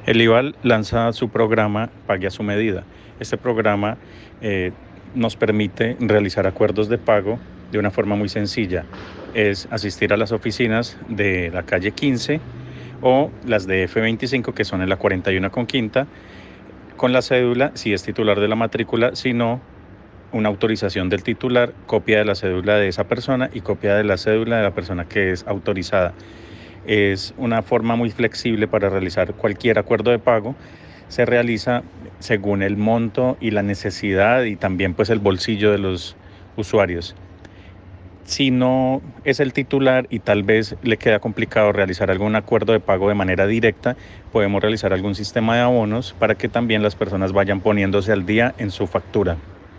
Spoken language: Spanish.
El IVAL lanza su programa Pague a su medida. Este programa nos permite realizar acuerdos de pago de una forma muy sencilla. Es asistir a las oficinas de la calle 15 o las de F25, que son en la 41 con quinta, con la cédula, si es titular de la matrícula, si no, una autorización del titular, copia de la cédula de esa persona y copia de la cédula de la persona que es autorizada. Es una forma muy flexible para realizar cualquier acuerdo de pago. Se realiza según el monto y la necesidad y también pues el bolsillo de los usuarios. Si no es el titular y tal vez le queda complicado realizar algún acuerdo de pago de manera directa, podemos realizar algún sistema de abonos para que también las personas vayan poniéndose al día en su factura.